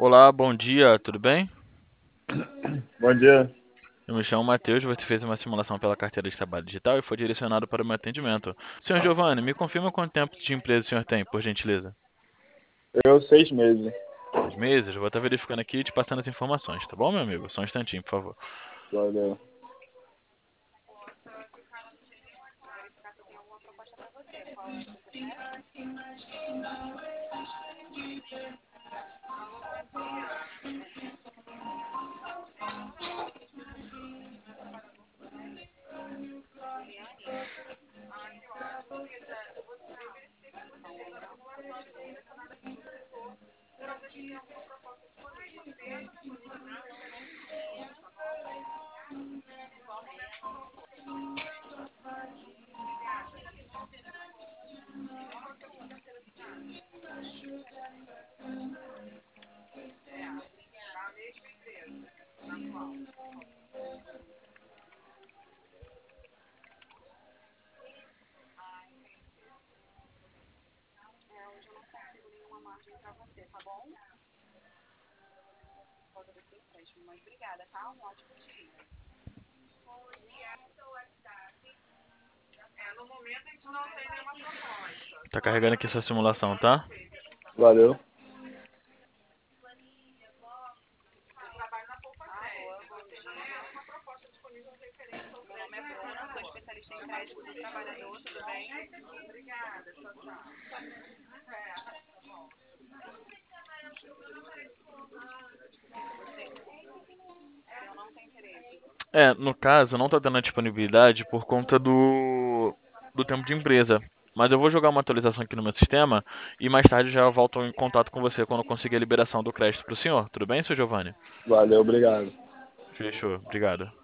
Olá, bom dia, tudo bem? Bom dia. Eu me chamo Matheus, você fez uma simulação pela carteira de trabalho digital e foi direcionado para o meu atendimento. Senhor Giovanni, me confirma quanto tempo de empresa o senhor tem, por gentileza? 6 meses. 6 meses? Eu vou estar verificando aqui e te passando as informações, tá bom, meu amigo? Só um instantinho, por favor. Valeu. Tá carregando aqui sua simulação, tá? Valeu. No caso, não tá dando a disponibilidade por conta do tempo de empresa. Mas eu vou jogar uma atualização aqui no meu sistema e mais tarde já volto em contato com você quando eu conseguir a liberação do crédito pro senhor. Tudo bem, senhor Giovanni? Valeu, obrigado. Fechou, obrigado.